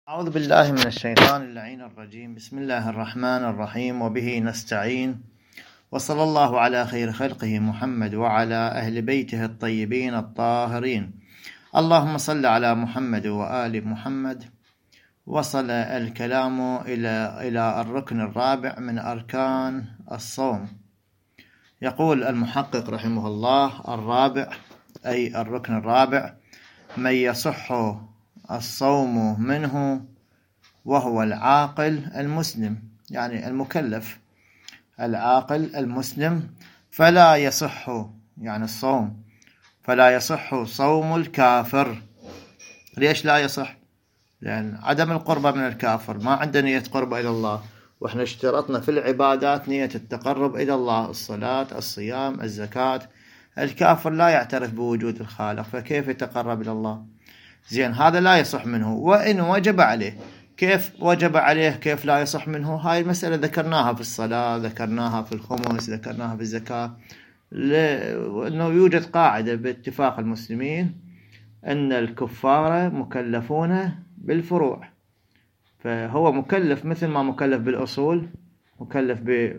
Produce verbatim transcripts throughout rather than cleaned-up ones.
أعوذ بالله من الشيطان اللعين الرجيم. بسم الله الرحمن الرحيم، وبه نستعين، وصلى الله على خير خلقه محمد وعلى أهل بيته الطيبين الطاهرين. اللهم صل على محمد وآل محمد. وصل الكلام إلى إلى الركن الرابع من أركان الصوم. يقول المحقق رحمه الله: الرابع أي الركن الرابع من يصح الصوم منه وهو العاقل المسلم، يعني المكلف العاقل المسلم، فلا يصح يعني الصوم فلا يصح صوم الكافر. ليش لا يصح؟ لأن عدم القربة من الكافر، ما عنده نية قربة إلى الله، وإحنا اشترطنا في العبادات نية التقرب إلى الله، الصلاة، الصيام، الزكاة. الكافر لا يعترف بوجود الخالق، فكيف يتقرب إلى الله؟ زين، هذا لا يصح منه. وإن وجب عليه، كيف وجب عليه كيف لا يصح منه؟ هاي المسألة ذكرناها في الصلاة، ذكرناها في الخمس، ذكرناها في الزكاة، لأنه يوجد قاعدة باتفاق المسلمين أن الكفار مكلفون بالفروع، فهو مكلف مثل ما مكلف بالأصول، مكلف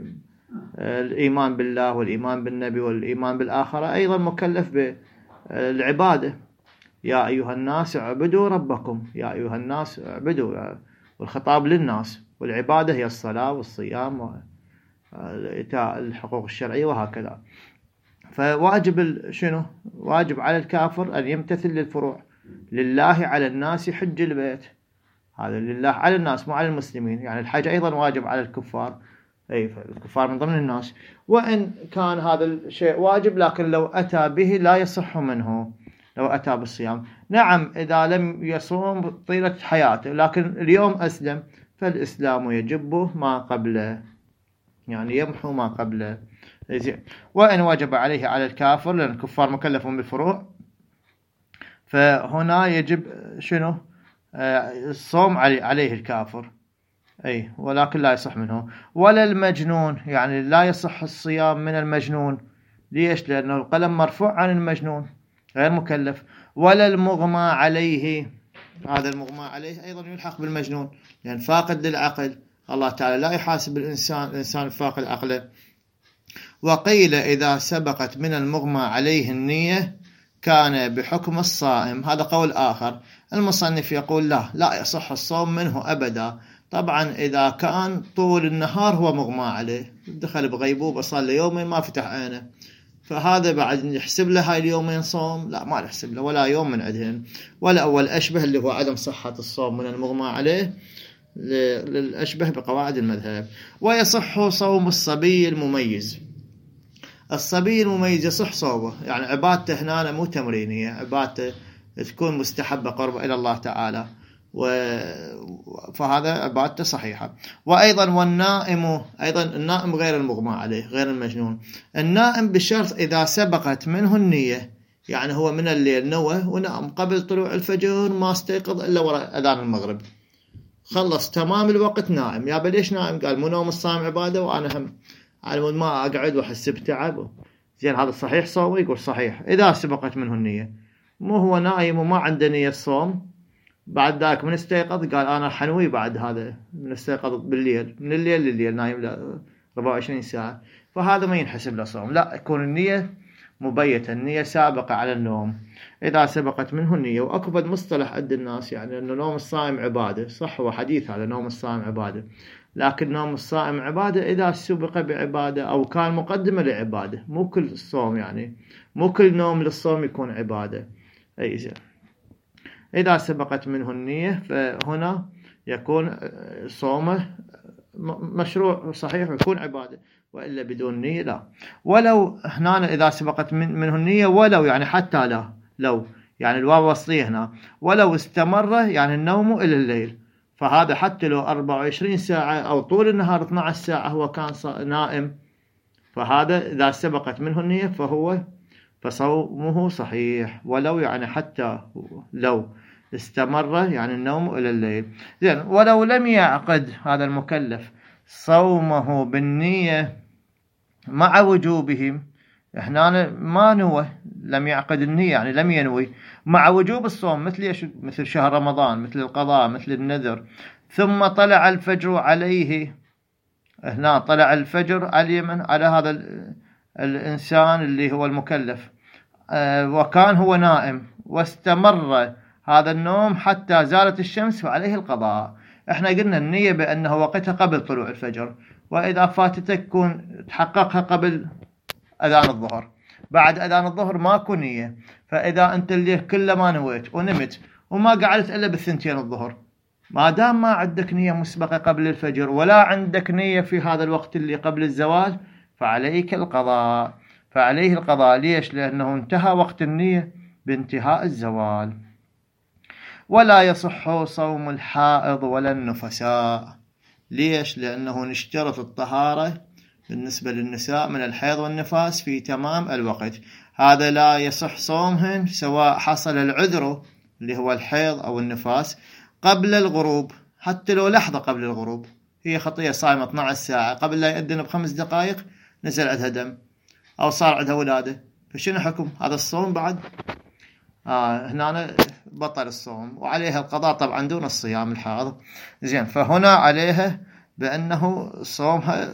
بالإيمان بالله والإيمان بالنبي والإيمان بالآخرة، أيضا مكلف بالعبادة. يا أيها الناس اعبدوا ربكم، يا أيها الناس اعبدوا، والخطاب للناس، والعبادة هي الصلاة والصيام وإيتاء الحقوق الشرعية وهكذا. فواجب شنو؟ واجب على الكافر أن يمتثل للفروع. لله على الناس حج البيت، هذا لله على الناس مو على المسلمين، يعني الحج أيضا واجب على الكفار، أي الكفار من ضمن الناس. وإن كان هذا الشيء واجب، لكن لو أتى به لا يصح منه. لو أتى بالصيام، نعم، إذا لم يصوم طيلة حياته، لكن اليوم أسلم، فالإسلام يجب ما قبله، يعني يمحو ما قبله. وإن وجب عليه على الكافر، لأن الكفار مكلفون بالفروع، فهنا يجب شنو؟ الصوم عليه الكافر، أي ولكن لا يصح منه. ولا المجنون، يعني لا يصح الصيام من المجنون. ليش؟ لأنه القلم مرفوع عن المجنون، غير مكلف. ولا المغمى عليه، هذا المغمى عليه أيضا يلحق بالمجنون، لأن يعني فاقد للعقل، الله تعالى لا يحاسب الإنسان الإنسان فاقد عقله. وقيل إذا سبقت من المغمى عليه النية كان بحكم الصائم، هذا قول آخر. المصنف يقول لا لا يصح الصوم منه أبدا. طبعا إذا كان طول النهار هو مغمى عليه، دخل بغيبوبة صار له يومين ما فتح عينه، فهذا بعد نحسب له هاي اليومين صوم؟ لا، ما نحسب له ولا يوم من عندهن. ولا أول أشبه اللي هو عدم صحة الصوم من المغمى عليه، للأشبه بقواعد المذهب. ويصح صوم الصبي المميز. الصبي المميز يصح صومه، يعني عبادته هنا مو تمرينية، عبادته تكون مستحبة قرب إلى الله تعالى، و... فهذا عبادته صحيحة. وأيضا والنائم، أيضا النائم غير المغمى عليه، غير المجنون. النائم بشرط إذا سبقت منه النية، يعني هو من الليل نوى ونام قبل طلوع الفجر، ما استيقظ إلا وراء أذان المغرب، خلص تمام الوقت نائم. يا بليش نائم؟ قال مو نوم الصائم عبادة، وأنا هم على مود ما أقعد وأحس بتعب. زين، هذا صحيح صومه؟ يقول صحيح إذا سبقت منه النية. مو هو نائم وما عنده نية صوم، بعد ذاك من استيقظ قال أنا حنوي، بعد هذا من استيقظ بالليل، من الليل لليل نايم أربعة وعشرين ساعة، فهذا ما ينحسب له صوم. لا، يكون النية مبيتة، النية سابقة على النوم، إذا سبقت منه النية. وأكبر مصطلح عند الناس يعني أنه نوم الصائم عبادة، صح، هو حديث هذا نوم الصائم عبادة، لكن نوم الصائم عبادة إذا سبق بعبادة أو كان مقدمة لعبادة، مو كل الصوم، يعني مو كل نوم للصوم يكون عبادة. أي زين، إذا سبقت منه النية فهنا يكون صومه مشروع صحيح ويكون عبادة، وإلا بدون نية لا. ولو هنا إذا سبقت منه النية، ولو يعني حتى لا، لو يعني الواو وصلية هنا، ولو استمر يعني النوم إلى الليل، فهذا حتى لو أربعة وعشرين ساعة أو طول النهار اثنتي عشرة ساعة هو كان نائم، فهذا إذا سبقت منه النية فهو فصومه صحيح. ولو يعني حتى لو استمر يعني النوم إلى الليل. زين، ولو لم يعقد هذا المكلف صومه بالنية مع وجوبهم، هنا ما نوى، لم يعقد النية، يعني لم ينوي مع وجوب الصوم، مثل مثل شهر رمضان، مثل القضاء، مثل النذر. ثم طلع الفجر عليه، هنا طلع الفجر على من على هذا الإنسان اللي هو المكلف، وكان هو نائم واستمر هذا النوم حتى زالت الشمس فعليه القضاء. احنا قلنا النية بأنه وقتها قبل طلوع الفجر، وإذا فاتتك كون تحققها قبل أذان الظهر. بعد أذان الظهر ماكو نية، فإذا أنت اللي كله ما نويت ونمت وما قعدت إلا بالثنتين الظهر، ما دام ما عندك نية مسبقة قبل الفجر ولا عندك نية في هذا الوقت اللي قبل الزوال، فعليك القضاء، فعليه القضاء. ليش؟ لأنه انتهى وقت النية بانتهاء الزوال. ولا يصح صوم الحائض ولا النفساء. ليش؟ لأنه نشترط الطهارة بالنسبة للنساء من الحيض والنفاس في تمام الوقت. هذا لا يصح صومهن سواء حصل العذر اللي هو الحيض أو النفاس قبل الغروب، حتى لو لحظة قبل الغروب. هي خطية صايمة اثنتي عشرة ساعة، قبل لا يأذن بخمس دقائق نزل عندها دم أو صار عندها ولادة، فشنو حكم هذا الصوم بعد؟ آه هنا بطل الصوم وعليها القضاء طبعا دون الصيام الحائض. زين، فهنا عليها بأنه صومها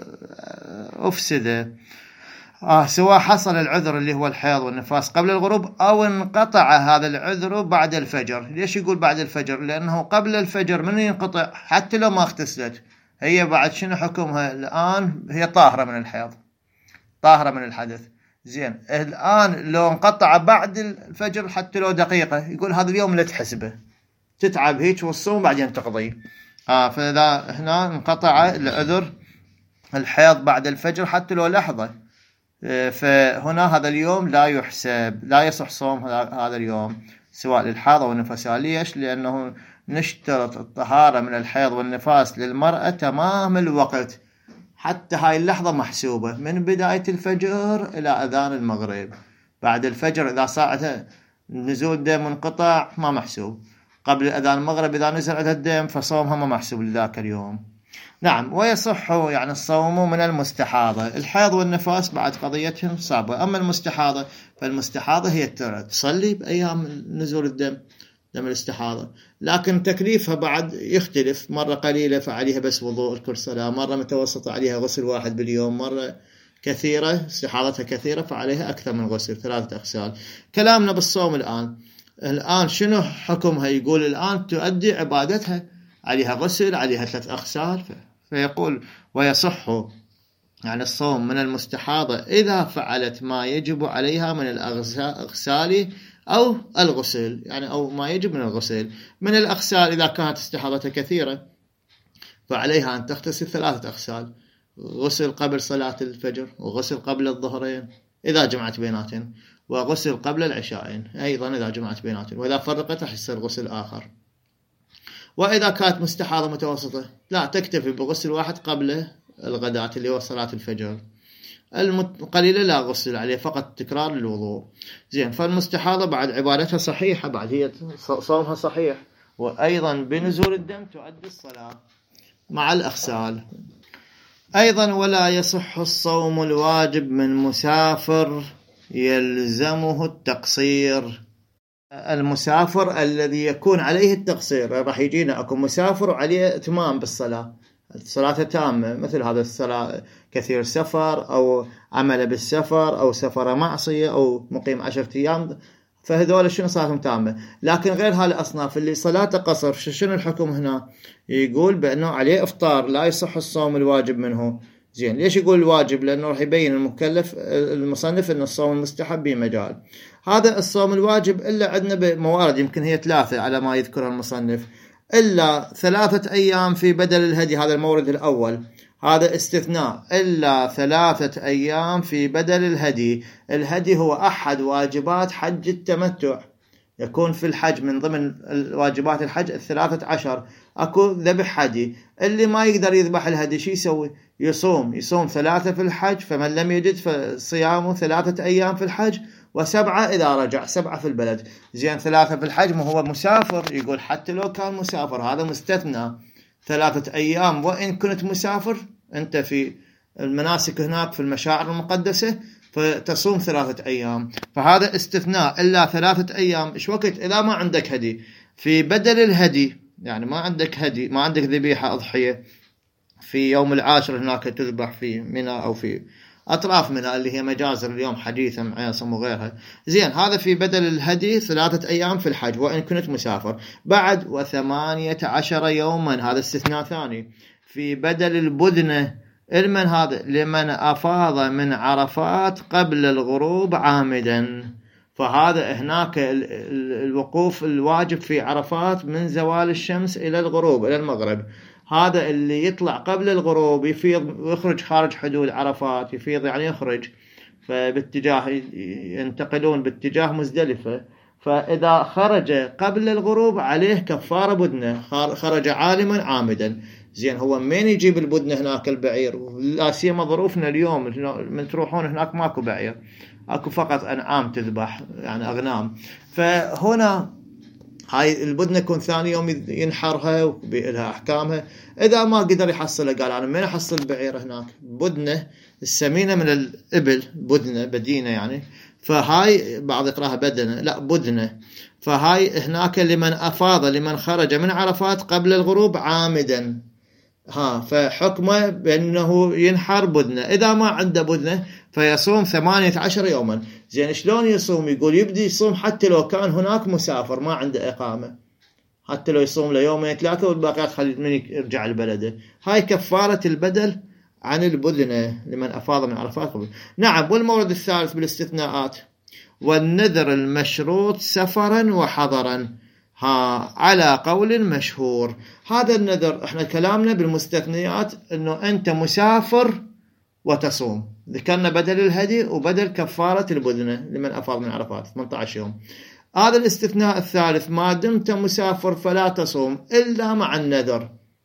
أفسد، آه سواء حصل العذر اللي هو الحيض والنفاس قبل الغروب أو انقطع هذا العذر بعد الفجر. ليش يقول بعد الفجر؟ لأنه قبل الفجر من ينقطع حتى لو ما اغتسلت هي بعد شنو حكمها الآن؟ هي طاهرة من الحيض، طاهرة من الحدث. زين، الآن لو انقطع بعد الفجر حتى لو دقيقة، يقول هذا اليوم لا تحسبه، تتعب هيك والصوم بعدين تقضي. آه فإذا هنا انقطع العذر الحيض بعد الفجر حتى لو لحظة، فهنا هذا اليوم لا يحسب، لا يصح صوم هذا اليوم سواء للحائض أو النفساء. ليش؟ لأنه نشترط الطهارة من الحيض والنفاس للمرأة تمام الوقت، حتى هاي اللحظة محسوبة من بداية الفجر إلى أذان المغرب. بعد الفجر إذا صارت نزول دم منقطع ما محسوب، قبل أذان المغرب إذا نزل عندها الدم فصومها ما محسوب لذاك اليوم. نعم، ويصح يعني الصوم من المستحاضة. الحيض والنفاس بعد قضيتهم صعبة، أما المستحاضة فالمستحاضة هي تصلي بأيام نزول الدم، دم الاستحاضة، لكن تكليفها بعد يختلف، مرة قليلة فعليها بس وضوء كل صلاة، مرة متوسطة عليها غسل واحد باليوم، مرة كثيرة استحاضتها كثيرة فعليها أكثر من غسل، ثلاثة أغسال. كلامنا بالصوم الآن، الآن شنو حكمها؟ يقول الآن تؤدي عبادتها، عليها غسل، عليها ثلاث أغسال، فيقول ويصح يعني الصوم من المستحاضة إذا فعلت ما يجب عليها من الأغسال أو الغسل، يعني أو ما يجب من الغسل. من الأغسال إذا كانت استحاضتها كثيرة فعليها أن تغتسل ثلاثة أغسال، غسل قبل صلاة الفجر، وغسل قبل الظهرين إذا جمعت بيناتهم، وغسل قبل العشاءين أيضا إذا جمعت بيناتهم، وإذا فرقت راح يصير غسل آخر. وإذا كانت مستحاضة متوسطة لا تكتفي بغسل واحد قبل الغداة اللي هو صلاة الفجر، القليلة لا غسل عليه، فقط تكرار للوضوء. زين، فالمستحاضة بعد عبادتها صحيحة، بعد هي صومها صحيح، وأيضا بنزول الدم تؤدي الصلاة مع الأغسال. أيضا ولا يصح الصوم الواجب من مسافر يلزمه التقصير. المسافر الذي يكون عليه التقصير، راح يجينا أكو مسافر وعليه إتمام بالصلاة، الصلاة تامة، مثل هذا الصلاة كثير سفر أو عمل بالسفر أو سفر معصية أو مقيم عشرة أيام، فهذول شنو صلاتهم تامة. لكن غير هذه الأصناف اللي صلاة قصر، شنو الحكم هنا؟ يقول بأنه عليه إفطار، لا يصح الصوم الواجب منه. زين، ليش يقول الواجب؟ لأنه راح يبين المكلف المصنف أن الصوم المستحب بمجال. هذا الصوم الواجب إلا عندنا بموارد يمكن هي ثلاثة على ما يذكرها المصنف، إلا ثلاثة أيام في بدل الهدي، هذا المورد الأول، هذا استثناء، إلا ثلاثة أيام في بدل الهدي. الهدي هو أحد واجبات حج التمتع، يكون في الحج من ضمن واجبات الحج الثلاثة عشر، أكو ذبح هدي. اللي ما يقدر يذبح الهدي شي يسوي؟ يصوم يصوم ثلاثة في الحج، فمن لم يجد فصيامه ثلاثة أيام في الحج وسبعة إذا رجع، سبعة في البلد. زين، ثلاثة في الحج، ما هو مسافر، يقول حتى لو كان مسافر هذا مستثنى، ثلاثة أيام وإن كنت مسافر أنت في المناسك هناك في المشاعر المقدسة فتصوم ثلاثة أيام. فهذا استثناء إلا ثلاثة أيام. إيش وقت إذا ما عندك هدي في بدل الهدي، يعني ما عندك هدي، ما عندك ذبيحة أضحية في يوم العاشر هناك تذبح في منى أو في أطراف منى اللي هي مجازر اليوم حديثا معيصم وغيرها. زين، هذا في بدل الهدي ثلاثة أيام في الحج وإن كنت مسافر. بعد وثمانية عشر يوما، هذا استثناء ثاني في بدل البدنة. المن هذا لمن أفاض من عرفات قبل الغروب عامدا. فهذا هناك الوقوف الواجب في عرفات من زوال الشمس إلى الغروب إلى المغرب. هذا اللي يطلع قبل الغروب يفيض ويخرج خارج حدود عرفات، يفيض يعني يخرج فباتجاه ينتقلون باتجاه مزدلفة. فإذا خرج قبل الغروب عليه كفارة بدنة، خرج عالما عامدا. زين، هو من يجيب البدنة هناك البعير؟ لا سيما ظروفنا اليوم من تروحون هناك ماكو بعير، اكو فقط انعام تذبح يعني اغنام. فهنا هاي البدنة يكون ثاني يوم ينحرها وبيلها احكامها. اذا ما قدر يحصلها قال انا من احصل بعير هناك؟ بدنة السمينة من الابل، بدنة بدينة يعني، فهاي بعض يقراها بدنة، لا بدنة. فهاي هناك لمن افاض، لمن خرج من عرفات قبل الغروب عامدا، ها فحكمه بأنه ينحر بدنة. إذا ما عنده بدنة فيصوم ثمانية عشر يوما. زين، شلون يصوم؟ يقول يبدي يصوم حتى لو كان هناك مسافر ما عنده إقامة، حتى لو يصوم ليومين ثلاثة والباقيات خلي من يرجع البلد. هاي كفارة البدل عن البدنة لمن أفاض من عرفات قبل. نعم. والمورد الثالث بالاستثناءات: والنذر المشروط سفرا وحضرا، ها على قول مشهور. هذا النذر احنا كلامنا بالمستثنيات انه انت مسافر وتصوم، ذكرنا بدل الهدي وبدل كفارة البدنة لمن افاض من عرفات ثمانية عشر يوم. هذا الاستثناء الثالث: ما دمت مسافر فلا تصوم الا مع النذر.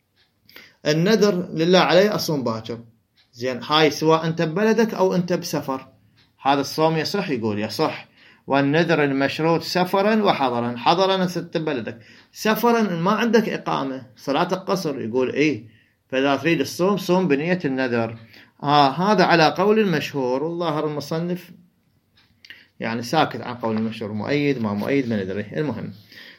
النذر لله عليه اصوم باكر. زين، هاي سواء انت ببلدك او انت بسفر هذا الصوم يصح. يقول يصح. والنذر المشروط سفرا وحضرا. حضرا ست بلدك، سفرا ما عندك إقامة صلاة القصر يقول إيه، فإذا تريد الصوم صوم بنية النذر. آه هذا على قول المشهور. والظاهر المصنف يعني ساكت عن قول المشهور، مؤيد ما مؤيد ما ندري. المهم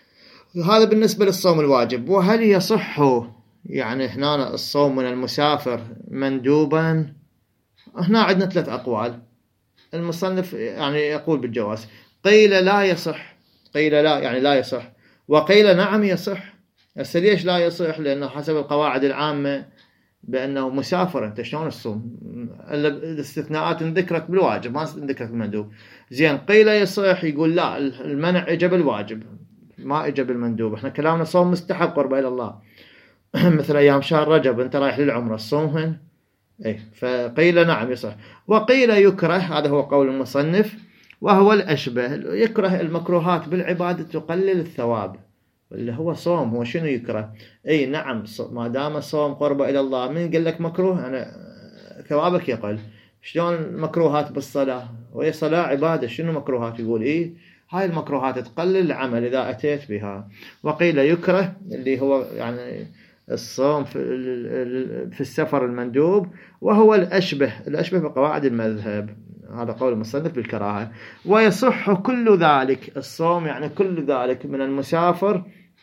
هذا بالنسبة للصوم الواجب. وهل يصح يعني هنا الصوم من المسافر مندوبا؟ هنا عندنا ثلاث أقوال. المصنف يعني يقول بالجواز. قيل لا يصح، قيل لا يعني لا يصح، وقيل نعم يصح. هسه ليش لا يصح؟ لأنه حسب القواعد العامة بأنه مسافر، أنت شلون الصوم؟ الاستثناءات ذكرت بالواجب ما ذكرت بالمندوب. زين، قيل يصح يقول لا، المنع إجا بالواجب ما إجا بالمندوب. احنا كلامنا صوم مستحب قربة إلى الله مثل أيام شهر رجب أنت رايح للعمرة الصوم. إيه، فقيل نعم يصح. وقيل يكره، هذا هو قول المصنف وهو الأشبه. يكره المكروهات بالعبادة تقلل الثواب، اللي هو صوم. هو شنو يكره؟ أي نعم، ما دام الصوم قربة إلى الله. من قال لك مكروه؟ أنا ثوابك يقل. شلون مكروهات بالصلاة؟ وهي صلاة عبادة، شنو مكروهات؟ يقول إيه هاي المكروهات تقلل العمل إذا أتيت بها. وقيل يكره اللي هو يعني الصوم في السفر المندوب، وهو الأشبه، الأشبه بقواعد المذهب. هذا قول المصنف بالكراهة. ويصح كل ذلك، الصوم يعني كل ذلك من المسافر،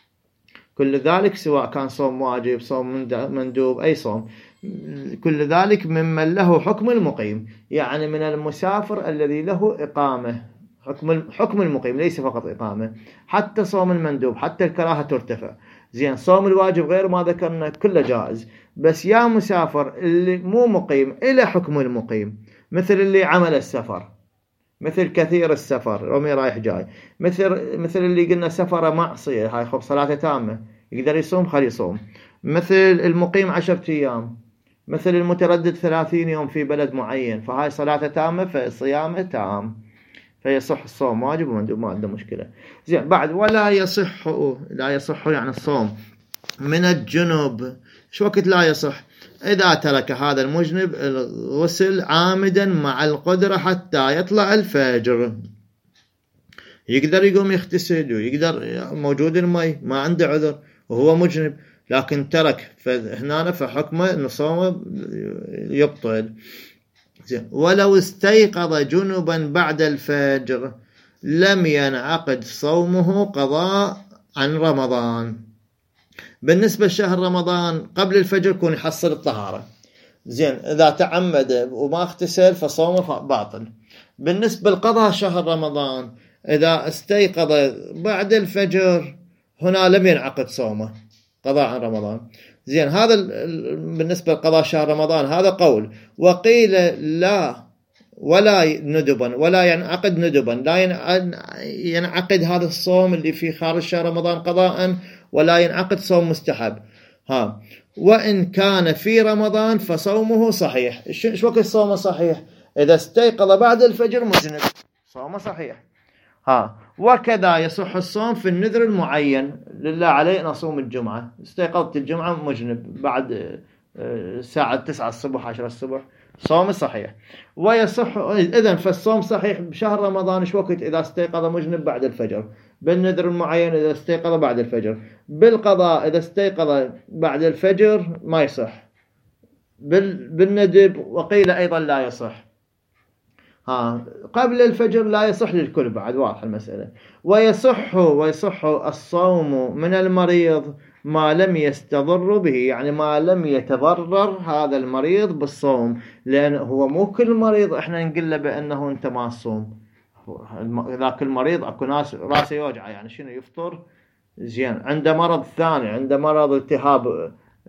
كل ذلك سواء كان صوم واجب صوم مندوب أي صوم، كل ذلك ممن له حكم المقيم، يعني من المسافر الذي له إقامة. حكم حكم المقيم ليس فقط إقامة، حتى صوم المندوب حتى الكراهة ترتفع. زين، صوم الواجب غير ما ذكرنا كله جائز، بس يا مسافر اللي مو مقيم إلى حكم المقيم، مثل اللي عمل السفر، مثل كثير السفر رمي رايح جاي، مثل مثل اللي قلنا سفره معصية هاي خب صلاة تامة يقدر يصوم خلي يصوم، مثل المقيم عشرة أيام، مثل المتردد ثلاثين يوم في بلد معين، فهاي صلاة تامة فصيامه تام، فيصح الصوم واجب ومندوب ما عنده مشكلة. زين، بعد ولا يصح، لا يصح يعني الصوم من الجنوب. شو وقت لا يصح؟ إذا ترك هذا المجنب الغسل عامدا مع القدرة حتى يطلع الفجر، يقدر يقوم يغتسل ويقدر موجود المي ما عنده عذر وهو مجنب، لكن ترك فهنا فحكمه أن صومه يبطل. ولو استيقظ جنبا بعد الفجر لم ينعقد صومه قضاء عن رمضان. بالنسبة لشهر رمضان قبل الفجر يكون يحصل الطهارة، زين، إذا تعمد وما اغتسل فصومه باطل. بالنسبة لقضاء شهر رمضان إذا استيقظ بعد الفجر هنا لم ينعقد صومه قضاء عن رمضان. زين، هذا بالنسبة لقضاء شهر رمضان هذا قول. وقيل لا ولا ندبا ولا ينعقد ندبا، لا ينعقد هذا الصوم اللي في خارج شهر رمضان قضاء، ولا ينعقد صوم مستحب. ها، وإن كان في رمضان فصومه صحيح. إيش وقت صومه صحيح؟ إذا استيقظ بعد الفجر مجنب صومه صحيح. ها، وكذا يصح الصوم في النذر المعين. لله علي أن أصوم الجمعة، استيقظت الجمعة مجنب بعد الساعة تسعة الصبح عشرة الصبح، صوم صحيح. ويصح إذن فالصوم صحيح بشهر رمضان إيش وقت؟ إذا استيقظ مجنب بعد الفجر. بالنذر المعين إذا استيقظ بعد الفجر. بالقضاء إذا استيقظ بعد الفجر ما يصح. بالندب وقيل أيضا لا يصح. ها، قبل الفجر لا يصح للكل بعد، واضح المسألة. ويصح ويصح الصوم من المريض ما لم يستضر به، يعني ما لم يتضرر هذا المريض بالصوم، لأن هو مو كل مريض احنا نقول له بأنه انت ما تصوم. ذاك المريض اكو ناس راسه يوجعه، يعني شنو يفطر، زين، عنده مرض ثاني، عنده مرض التهاب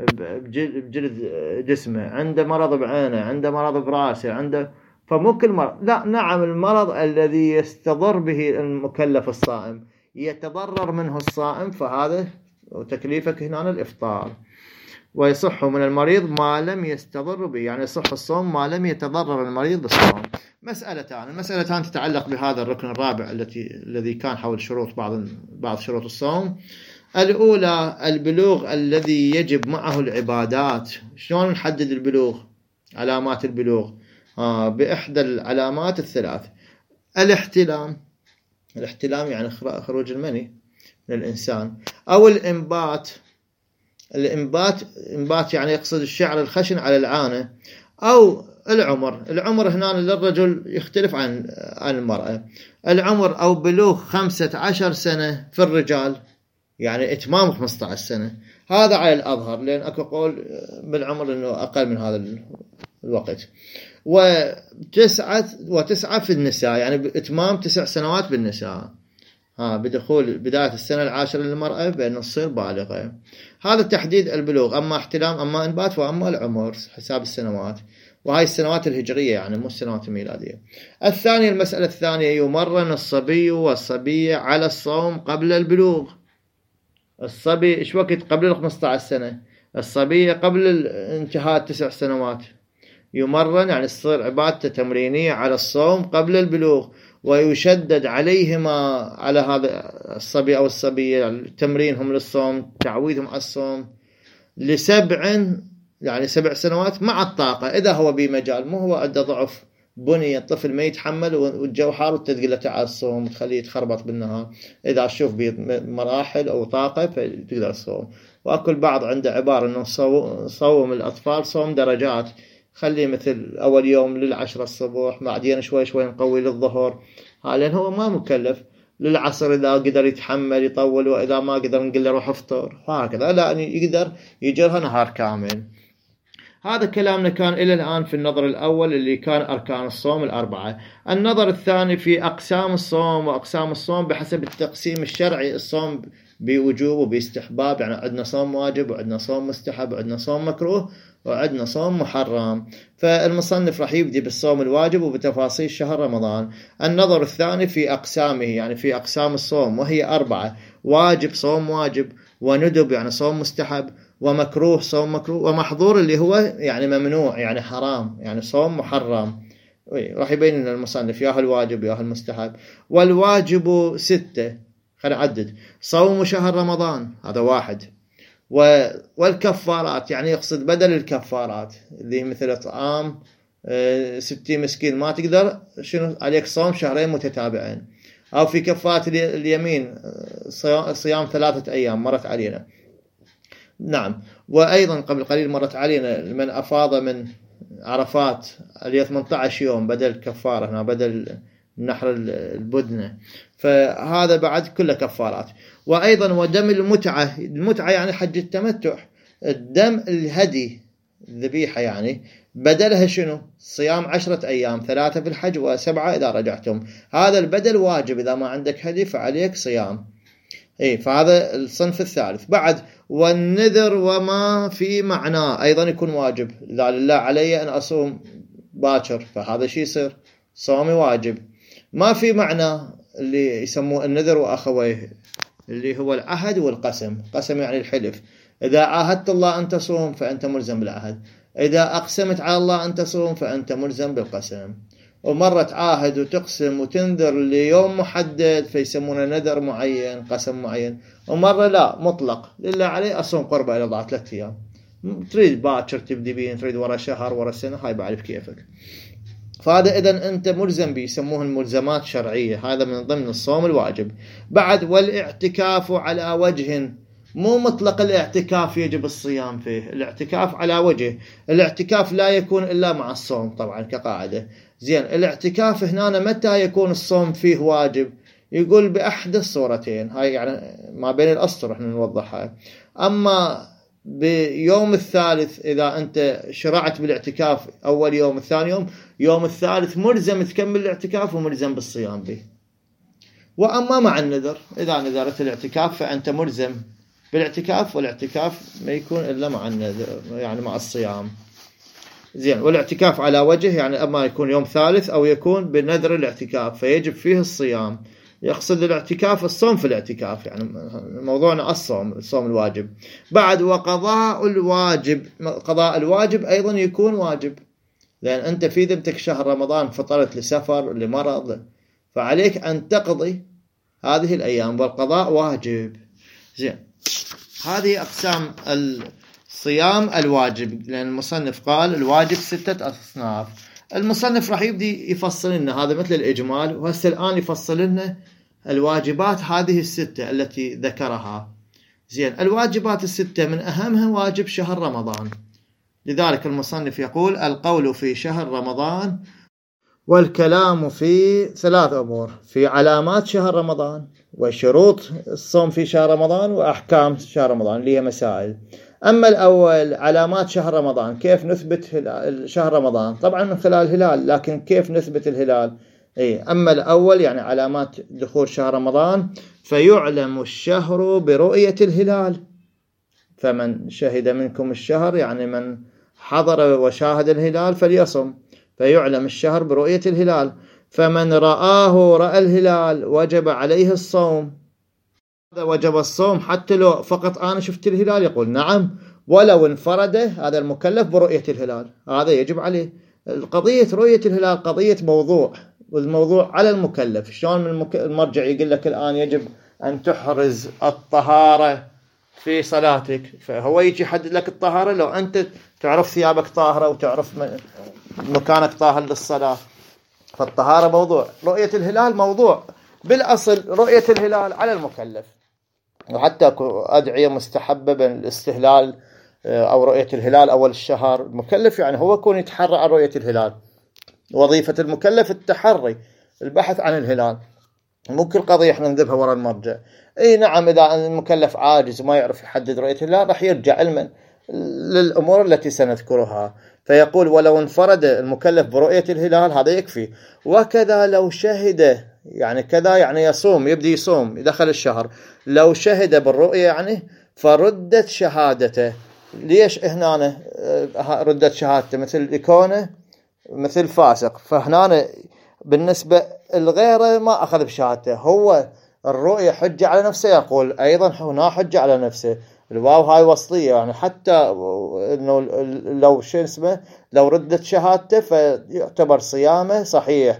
بجلد جسمه، عنده مرض بعينه، عنده مرض براسه، عنده، فمو كل مرض. لا، نعم، المرض الذي يستضر به المكلف الصائم يتضرر منه الصائم، فهذا وتكليفك هنا الإفطار. ويصح من المريض ما لم يستضر به، يعني يصح الصوم ما لم يتضرر المريض بالصوم. مسألتان، المسألتان تتعلق بهذا الركن الرابع التي الذي كان حول شروط بعض بعض شروط الصوم. الأولى البلوغ الذي يجب معه العبادات. شلون نحدد البلوغ؟ علامات البلوغ آه بإحدى العلامات الثلاث. الاحتلام، الاحتلام يعني خروج المني للإنسان، أو الإنبات. الإنبات إنبات يعني يقصد الشعر الخشن على العانة. أو العمر، العمر هنا للرجل يختلف عن عن المرأة. العمر أو بلوغ خمسة عشر سنة في الرجال، يعني إتمام خمسة عشر سنة، هذا على الأظهر، لأن أكو قول بالعمر إنه أقل من هذا الوقت. وتسعة وتسعة في النساء، يعني إتمام تسع سنوات بالنساء، ها، بدخول بداية السنة العاشرة للمرأة بأن تصير بالغة. هذا تحديد البلوغ. أما احتلام، أما إنبات، وأما العمر حساب السنوات، وهاي السنوات الهجرية يعني مو السنوات الميلادية. الثانية، المسألة الثانية، يمرن الصبي والصبية على الصوم قبل البلوغ. الصبي إيش وقت؟ قبل الخمسة عشر سنة. الصبية قبل انتهاء تسع سنوات. يمرن يعني تصير عبادة تمرينية على الصوم قبل البلوغ، ويشدد عليهما على هذا الصبي أو الصبية تمرينهم للصوم، تعويدهم على الصوم لسبع، يعني سبع سنوات مع الطاقة. إذا هو بمجال، مو هو عنده ضعف بني، الطفل ما يتحمل والجو حار وتتقله على الصوم وتخليه يتخربط بالنهار. إذا شوف بمراحل أو طاقة فتقدر الصوم. وأكل بعض عنده عبارة أنه صوم الأطفال صوم درجات، خليه مثل أول يوم للعشرة الصبح، بعدين شوي شوي نقوي للظهر، لأن هو ما مكلف. للعصر إذا قدر يتحمل يطول، وإذا ما قدر نقول له روح افطر، هكذا. لا، يقدر يجرها نهار كامل. هذا كلامنا كان إلى الآن في النظر الأول اللي كان أركان الصوم الأربعة. النظر الثاني في أقسام الصوم وأقسام الصوم بحسب التقسيم الشرعي. الصوم بوجوب وباستحباب، يعني عندنا صوم واجب وعندنا صوم مستحب وعندنا صوم مكروه وعندنا صوم محرم. فالمصنف راح يبدي بالصوم الواجب وبتفاصيل شهر رمضان. النظر الثاني في أقسامه، يعني في أقسام الصوم، وهي أربعة: واجب صوم واجب، وندب يعني صوم مستحب، ومكروه صوم مكروه، ومحظور اللي هو يعني ممنوع يعني حرام، يعني صوم محرم. راح يبين لنا المصنف ياهو الواجب ياهو المستحب. والواجب ستة، خلينا نعدد: صوم شهر رمضان هذا واحد، والكفارات يعني يقصد بدل الكفارات اللي مثل إطعام ستين مسكين ما تقدر، شنو عليك؟ صوم شهرين متتابعين. أو في كفارة اليمين صيام ثلاثة أيام مرت علينا. نعم. وأيضا قبل قليل مرت علينا من أفاض من عرفات اللي ثمانية عشر يوم بدل كفارة هنا بدل نحر البدنة، فهذا بعد كله كفارات. وأيضا ودم المتعة، المتعة يعني حج التمتع، الدم الهدي الذبيحة يعني بدلها شنو؟ صيام عشرة أيام، ثلاثة في الحج وسبعة إذا رجعتم. هذا البدل واجب، إذا ما عندك هدي فعليك صيام. إيه، فهذا الصنف الثالث. بعد والنذر وما في معناه أيضا يكون واجب، إذا لله علي أن أصوم باكر فهذا شيء يصير صومي واجب. ما في معناه اللي يسموه النذر وأخويه، اللي هو العهد والقسم. قسم يعني الحلف، إذا عاهدت الله أن تصوم فأنت ملزم بالعهد، إذا أقسمت على الله أن تصوم فأنت ملزم بالقسم. ومرة تعاهد وتقسم وتنذر ليوم محدد فيسمونه نذر معين، قسم معين. ومرة لا، مطلق لله عليه أصوم قربة إلى الله ثلاثة أيام، تريد باكر تبدي بين، تريد ورا شهر ورا سنة، هاي بعرف كيفك. فهذا إذن أنت ملزم به، يسموه الملزمات شرعية، هذا من ضمن الصوم الواجب. بعد والاعتكاف على وجه، مو مطلق الاعتكاف يجب الصيام فيه، الاعتكاف على وجه. الاعتكاف لا يكون إلا مع الصوم طبعا كقاعدة. زين، الاعتكاف هنا متى يكون الصوم فيه واجب؟ يقول بأحد الصورتين، هاي يعني ما بين الأسطر احنا نوضحها. أما بيوم الثالث إذا أنت شرعت بالاعتكاف أول يوم الثاني يوم، يوم الثالث ملزم تكمل الاعتكاف وملزم بالصيام به. وأما مع النذر، إذا نذرت الاعتكاف فأنت ملزم بالاعتكاف، والاعتكاف ما يكون إلا مع النذر يعني مع الصيام. زين، والاعتكاف على وجه يعني أما يكون يوم ثالث أو يكون بنذر الاعتكاف فيجب فيه الصيام. يقصد الاعتكاف الصوم في الاعتكاف، يعني موضوعنا الصوم، الصوم الواجب. بعد وقضاء الواجب، قضاء الواجب أيضا يكون واجب، لأن أنت في ذمتك شهر رمضان فطرت لسفر لمرض، فعليك أن تقضي هذه الأيام، والقضاء واجب. زين، هذه أقسام الصيام الواجب، لأن المصنف قال الواجب ستة أصناف. المصنف راح يبدي يفصل لنا هذا مثل الإجمال، وهسه الآن يفصل لنا الواجبات هذه الستة التي ذكرها. زين، الواجبات الستة من أهمها واجب شهر رمضان، لذلك المصنف يقول القول في شهر رمضان والكلام في ثلاث أمور: في علامات شهر رمضان، وشروط الصوم في شهر رمضان، وأحكام شهر رمضان اللي هي مسائل. أما الأول علامات شهر رمضان، كيف نثبت شهر رمضان؟ طبعا من خلال الهلال، لكن كيف نثبت الهلال؟ إيه. أما الأول يعني علامات دخول شهر رمضان، فيعلم الشهر برؤية الهلال، فمن شهد منكم الشهر يعني من حضر وشاهد الهلال فليصم، فيعلم الشهر برؤية الهلال. فمن رآه رأى الهلال وجب عليه الصوم، هذا وجب الصوم حتى لو فقط أنا شفت الهلال، يقول نعم، ولو انفرد هذا المكلف برؤية الهلال هذا يجب عليه. قضية رؤية الهلال قضية موضوع، والموضوع على المكلف. شلون من المرجع يقول لك الآن يجب أن تحرز الطهارة في صلاتك، فهو يجي يحدد لك الطهارة لو أنت تعرف ثيابك طاهرة وتعرف مكانك طاهر للصلاة، فالطهارة موضوع، رؤية الهلال موضوع. بالأصل رؤية الهلال على المكلف، وحتى أدعية مستحبة بالاستهلال أو رؤية الهلال أول الشهر، المكلف يعني هو يكون يتحرى عن رؤية الهلال. وظيفة المكلف التحري، البحث عن الهلال، مو كل قضية احنا نذبها وراء المرجع. اي نعم، إذا المكلف عاجز وما يعرف يحدد رؤية الهلال راح يرجع علما للأمور التي سنذكرها. فيقول ولو انفرد المكلف برؤية الهلال هذا يكفي. وكذا لو شهد، يعني كذا يعني يصوم، يبدي يصوم يدخل الشهر، لو شهد بالرؤية يعني فردت شهادته. ليش هنا ردت شهادته؟ مثل يكونه مثل فاسق، فهنا بالنسبة لغيره ما أخذ بشهادته، هو الرؤية حجة على نفسه، يقول أيضا هنا حجة على نفسه. الواو هاي وصلية، يعني حتى إنه لو شيء اسمه لو ردت شهادته فيعتبر صيامه صحيح،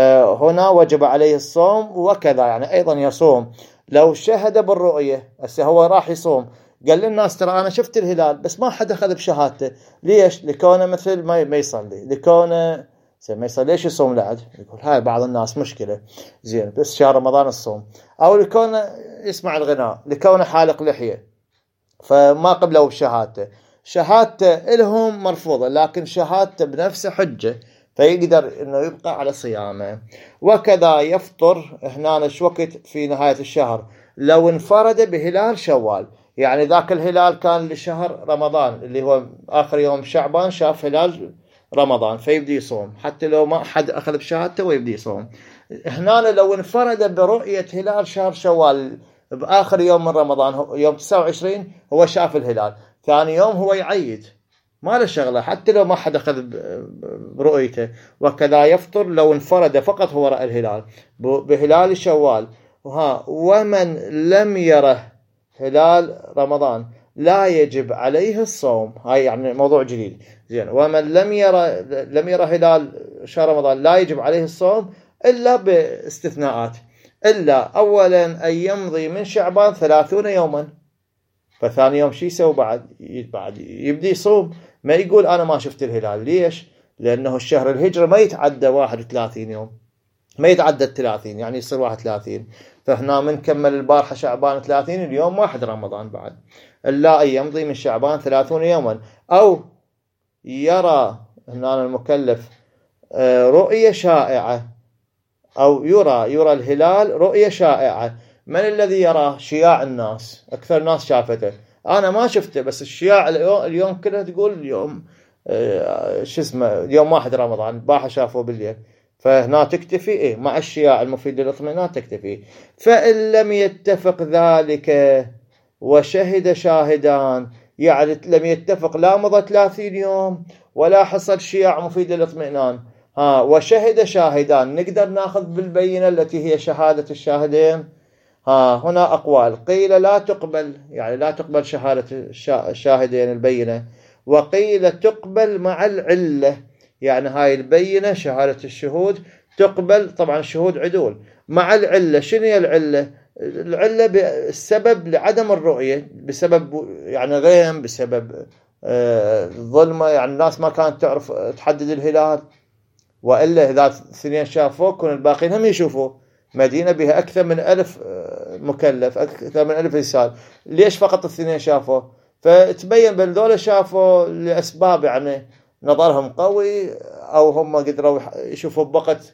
فهنا وجب عليه الصوم. وكذا يعني أيضا يصوم لو شهد بالرؤية. هسه هو راح يصوم، قال للناس ترى أنا شفت الهلال بس ما حد أخذ بشهادته. ليش؟ لكونه مثل ما ما يصلي، لكونه ما يصلي ليش يصوم لعد؟ يقول هاي بعض الناس مشكلة. زين، بس شهر رمضان الصوم. أو لكونه يسمع الغناء، لكونه حالق لحية فما قبله بشهادته. شهادته لهم مرفوضة، لكن شهادته بنفسه حجة، فيقدر انه يبقى على صيامه. وكذا يفطر هنا شو وقت في نهاية الشهر لو انفرد بهلال شوال، يعني ذاك الهلال كان لشهر رمضان اللي هو آخر يوم شعبان، شاف هلال رمضان فيبدي يصوم حتى لو ما حد أخذ بشهادته ويبدي يصوم. هنا لو انفرد برؤية هلال شهر شوال بآخر يوم من رمضان يوم تسعة وعشرين، هو شاف الهلال، ثاني يوم هو يعيد ما له شغلة حتى لو ما حد أخذ برؤيته. وكذا يفطر لو انفرد فقط هو رأى الهلال بهلال شوال. وها ومن لم يره هلال رمضان لا يجب عليه الصوم، هاي يعني موضوع جديد زين. ومن لم يرى لم يرى هلال شهر رمضان لا يجب عليه الصوم إلا باستثناءات، إلا أولا أن يمضي من شعبان ثلاثون يوما، فثاني يوم شي يسوي بعد بعد يبدي يصوم، ما يقول أنا ما شفت الهلال. ليش؟ لأنه الشهر الهجرة ما يتعدى واحد وثلاثين يوم، ما يتعدى الثلاثين يعني يصير واحد وثلاثين، فهنا من كمل البارحة شعبان ثلاثين، اليوم واحد رمضان بعد. إلا أن يمضي من شعبان ثلاثون يوما، أو يرى هنا المكلف رؤية شائعة، أو يرى يرى الهلال رؤية شائعة. من الذي يراه؟ شياع الناس، أكثر الناس شافته، أنا ما شفته بس الشياع اليوم كلها تقول اليوم شو اسمه اليوم واحد رمضان، باحة شافوه بالليل، فهنا تكتفي إيه مع الشياع المفيد للاطمئنان تكتفي. فإن لم يتفق ذلك وشهد شاهدان، يعني لم يتفق لا مضى ثلاثين يوم ولا حصل شياع مفيد للاطمئنان، ها وشهد شاهدان، نقدر ناخذ بالبينة التي هي شهادة الشاهدين. ها هنا أقوال، قيل لا تقبل، يعني لا تقبل شهادة الشاهدين البينة، وقيل تقبل مع العلة، يعني هاي البينة شهادة الشهود تقبل، طبعا الشهود عدول مع العلة. شنو هي العلة؟ العلة بالسبب لعدم الرؤية، بسبب يعني غيم، بسبب آه ظلمة، يعني الناس ما كانت تعرف تحدد الهلال، وإلا إذا اثنين شافوه كون الباقين هم يشوفوه. مدينة بها أكثر من ألف مكلف، أكثر من ألف إنسان، ليش فقط الاثنين شافوه؟ فتبين بل ذولا شافوا لأسباب يعني نظرهم قوي، أو هم قدروا يشوفوا بوقت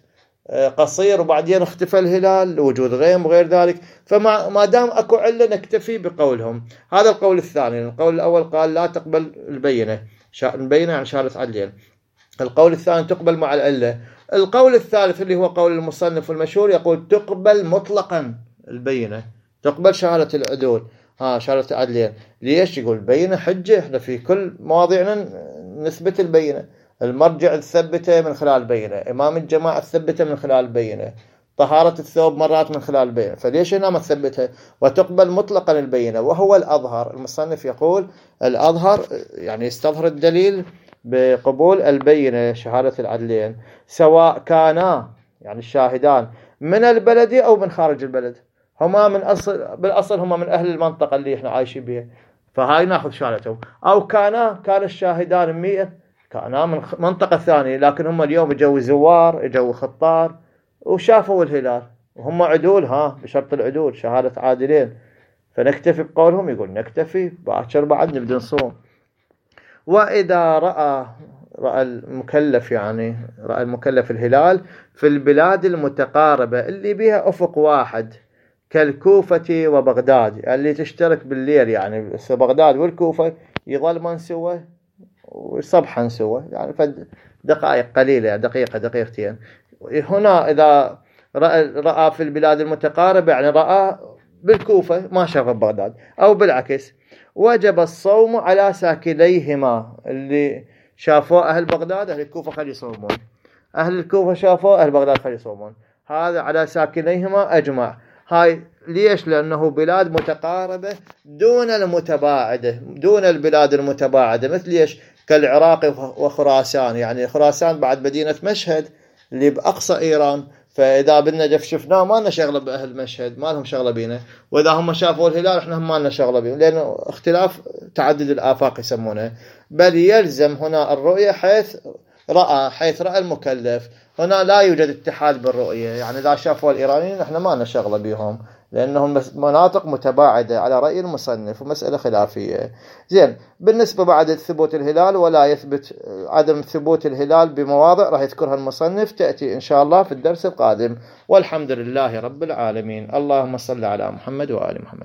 قصير وبعدين اختفى الهلال لوجود غيم وغير ذلك. فما ما دام أكو علة نكتفي بقولهم. هذا القول الثاني. القول الأول قال لا تقبل البينة، البينة عن شهادة عدلين. القول الثاني تقبل مع العلة. القول الثالث اللي هو قول المصنف المشهور يقول تقبل مطلقا البينة، تقبل شهادة العدول، ها شهادة عدلين. ليش؟ يقول البينة حجة، احنا في كل مواضيعنا نثبت البينة، المرجع تثبته من خلال البينة، إمام الجماعة تثبته من خلال البينة، طهارة الثوب مرات من خلال البينة، فليش هنا ما تثبتها؟ وتقبل مطلقا البينة، وهو الأظهر. المصنف يقول الأظهر يعني يستظهر الدليل بقبول البينة شهادة العدلين، سواء كانا يعني الشاهدان من البلد أو من خارج البلد، هما من أصل بالأصل هما من أهل المنطقة اللي إحنا عايشين بها، فهاي ناخذ شهادتهم. أو كانا كان الشاهدان مية كانا من منطقة ثانية، لكن هم اليوم جو زوار جو خطار وشافوا الهلال وهم عدول، ها بشرط العدول شهادة عادلين، فنكتفي بقولهم. يقول نكتفي باكر بعد نبدأ نصوم. وإذا رأى رأى المكلف يعني رأى المكلف الهلال في البلاد المتقاربة اللي بها أفق واحد كالكوفة وبغداد، اللي تشترك بالليل، يعني بغداد والكوفة يظل من سوى وصبحا سوى، يعني فد دقائق قليلة، يعني دقيقة دقيقتين. هنا إذا رأى, رأى في البلاد المتقاربة يعني رأى بالكوفة ما شاف بغداد، أو بالعكس وجب الصوم على ساكنيهما، اللي شافوا أهل بغداد أهل الكوفة خلي يصومون، أهل الكوفة شافوا أهل بغداد خلي يصومون، هذا على ساكنيهما أجمع. هاي ليش؟ لأنه بلاد متقاربة دون المتباعدة، دون البلاد المتباعدة، مثل ليش؟ كالعراق وخراسان، يعني خراسان بعد مدينة مشهد اللي بأقصى إيران، فإذا بالنجف شفناه ما لنا شغلة بأهل مشهد، ما لهم شغلة بينا، وإذا هم شافوا الهلال إحنا ما لنا شغلة بينا، لأنه اختلاف تعدد الآفاق يسمونه. بل يلزم هنا الرؤية حيث رأى حيث رأى المكلف، هنا لا يوجد اتحاد بالرؤية، يعني إذا شافوا الإيرانيين إحنا ما لنا شغلة بهم، لأنهم مناطق متباعدة على رأي المصنف ومسألة خلافية. زين، بالنسبة بعد ثبوت الهلال ولا يثبت عدم ثبوت الهلال بمواضع راح يذكرها المصنف، تأتي إن شاء الله في الدرس القادم، والحمد لله رب العالمين. اللهم صل على محمد وآل محمد.